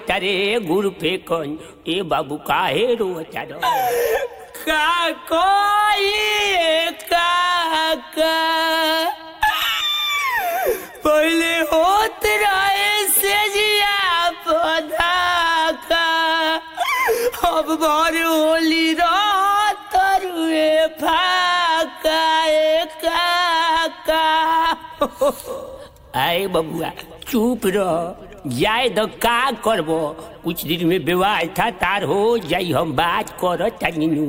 तारे गुड़ फेकन ए बाबू काहे रोता रो का कोई का पहले होत रहे से जिया पौधा का अब भर होली रात रुए फाका आए बबुआ चुप रह जाए तो का करबो कुछ दिन में व्यवस्था तार हो जाई हम बात कर तनिनु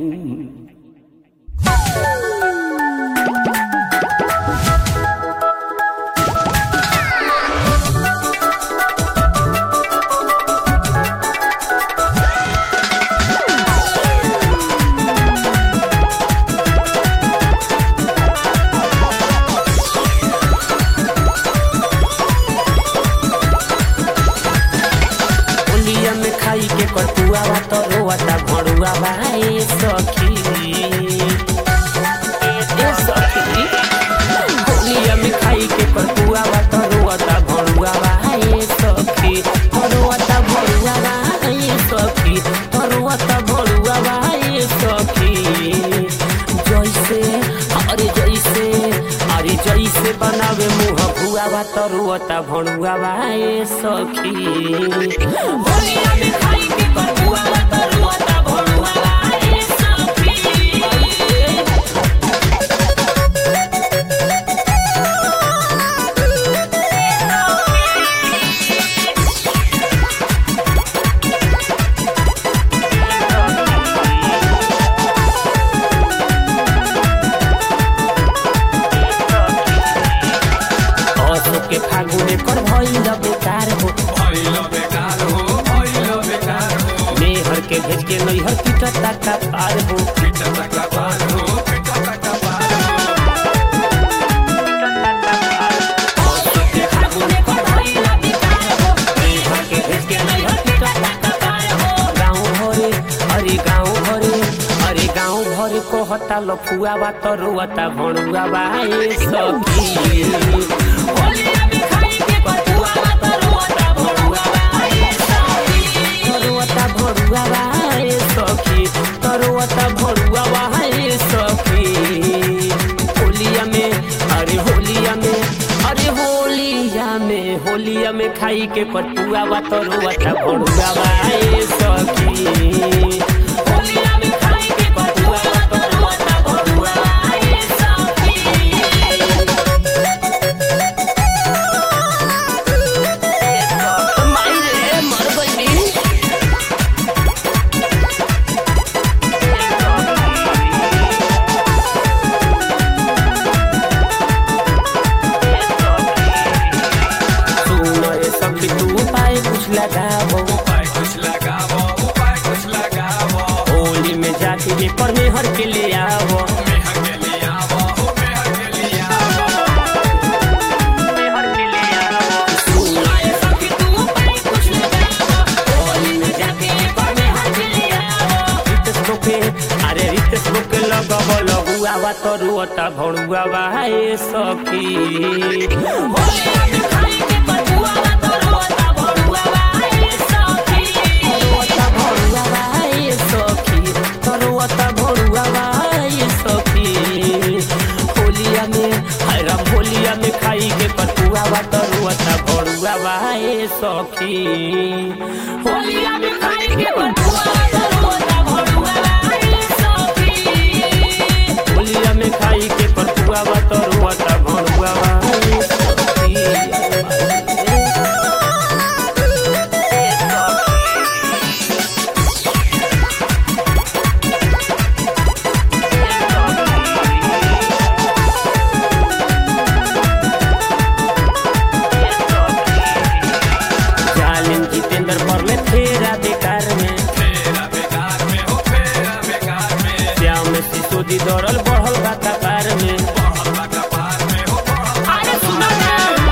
कटुआ तो रोता भड़ुआ भाई सखी होलिया में खाई के कटुआ तो रोता भड़ुआ भाई सखी रोता भड़ुआ भाई सखी रोता भड़ुआ भाई सखी जैसे बनावे मुँह भुआ तो रोता भड़ुआ भाई सखी होलिया में खाई के कटुआ तो रोता भड़ुआ भाई सखी के फागुने कर भइल बेकार हो मेहर के भेज के नैहर पिटता का पार हो कहता लफुआ बात रोता भड़ुआ बाए सखी होलिया में खाई के कटुआ तो रोता भड़ुआ बाए सखी रोता भड़ुआ बाए सखी तो रोता भड़ुआ बाए सखी होलिया में खाई के कटुआ तो रोता भड़ुआ बाए सखी होलिया में खाई के कटुआ तो रोता भड़ुआ बाए सखी होली में जाके जे पर मेहर के ले आवो अरे रितेश के लगब लगुआ तो रोता भड़ुआ बाए सखी होलिया में खाई के कटुआ तो रोता भड़ुआ बाए सखी रोता भड़ुआ बाए सखी तो रोता भड़ुआ बाए सखी होलिया में खाई के कटुआ तो रोता भड़ुआ बाए सखी होलिया में खाई के कटुआ तो रोता भड़ुआ बाए सखी होलिया में खाई के कटुआ तो रोता भड़ुआ बाए दौड़ल बढ़ल बा कपार में अरे सुनो ना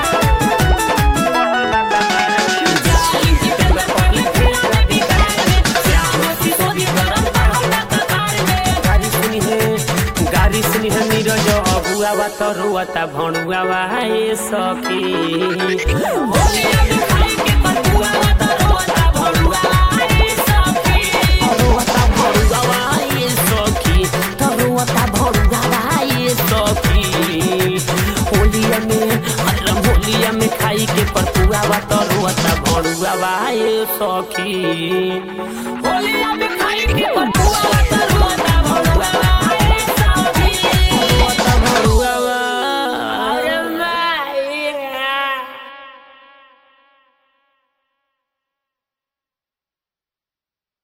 गाड़ी सुनी है नीरज अबुआ बात रुआता भणुआ बाए सखी होलिया में खाई के कटुआ तो रुआता भड़ुआ ये सखी रोता भड़ुआ ये सखी रोता भड़ुआ ये सखी होलिया में हरम होलिया में खाई के परपुआ तो रोता भड़ुआ ये सखी होलिया में खाई